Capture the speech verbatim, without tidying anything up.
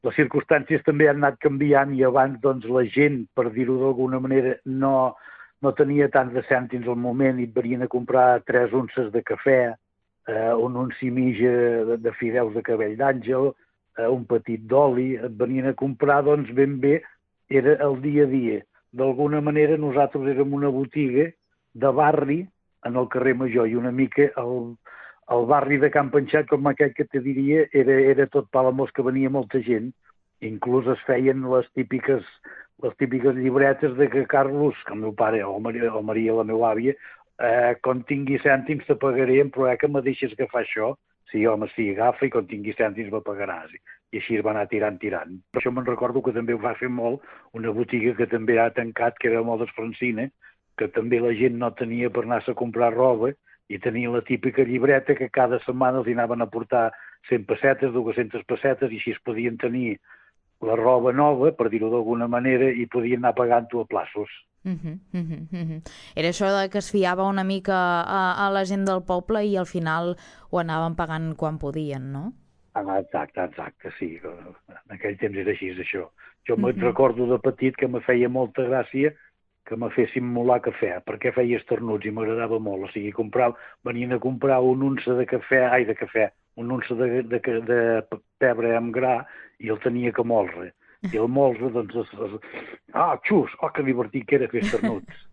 les circumstàncies també han anat canviant i abans doncs, la gent, per dir-ho d'alguna manera, no, no tenia tants de cèntims al moment i et venien a comprar tres unces de cafè, eh, un unci i mitja de, de fideus de cabell d'àngel, eh, un petit d'oli, et venien a comprar, doncs ben bé, era el dia a dia. D'alguna manera nosaltres érem una botiga de barri en el carrer Major i una mica el, el barri de Can Panxat, com aquell que te diria, era, era tot Palamós, que venia molta gent. Inclús es feien les típiques, les típiques llibretes de que Carlos, que el meu pare, o Maria, o Maria la meva àvia, eh, quan tingui cèntims te pagaré, però eh, que me deixes agafar això? Sí, home, sí, agafa i quan tingui cèntims me pagaràs. I així es va anar tirant, tirant. Per això me'n recordo que també ho va fer molt una botiga que també ha tancat, que era Modes Francina, que també la gent no tenia per anar-se a comprar roba i tenia la típica llibreta que cada setmana els anaven a portar cent pessetes, dues-centes pessetes, i així es podien tenir la roba nova, per dir-ho d'alguna manera, i podien anar pagant-ho a plaços. Uh -huh, uh -huh, uh -huh. Era això de que es fiava una mica a, a la gent del poble i al final ho anaven pagant quan podien, no? Ah, exacte, exacte, sí. En aquell temps era així, això. Jo Uh me'n -huh. recordo de petit que me feia molta gràcia que me fessin molar cafè, perquè feia esternuts i m'agradava molt. O sigui, comprar, venien a comprar un unça de cafè, ai, de cafè, un unça de, de, de, de pebre amb gra i el tenia que molre. I el molre, doncs, es, es... ah, xus, oh, que divertit que era fer esternuts.